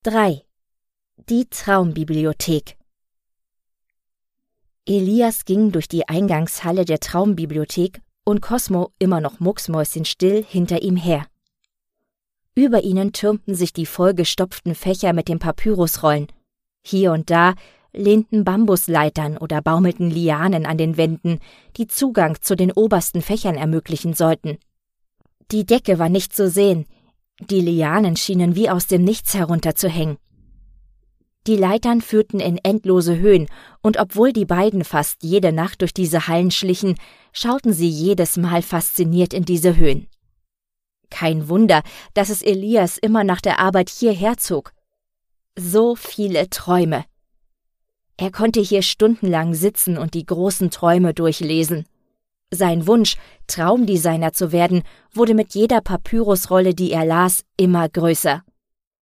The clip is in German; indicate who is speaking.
Speaker 1: 3. Die Traumbibliothek. Elias ging durch die Eingangshalle der Traumbibliothek und Cosmo, immer noch mucksmäuschenstill, hinter ihm her. Über ihnen türmten sich die vollgestopften Fächer mit den Papyrusrollen. Hier und da lehnten Bambusleitern oder baumelten Lianen an den Wänden, die Zugang zu den obersten Fächern ermöglichen sollten. Die Decke war nicht zu sehen, die Lianen schienen wie aus dem Nichts herunterzuhängen. Die Leitern führten in endlose Höhen, und obwohl die beiden fast jede Nacht durch diese Hallen schlichen, schauten sie jedes Mal fasziniert in diese Höhen. Kein Wunder, dass es Elias immer nach der Arbeit hierher zog. So viele Träume. Er konnte hier stundenlang sitzen und die großen Träume durchlesen. Sein Wunsch, Traumdesigner zu werden, wurde mit jeder Papyrusrolle, die er las, immer größer.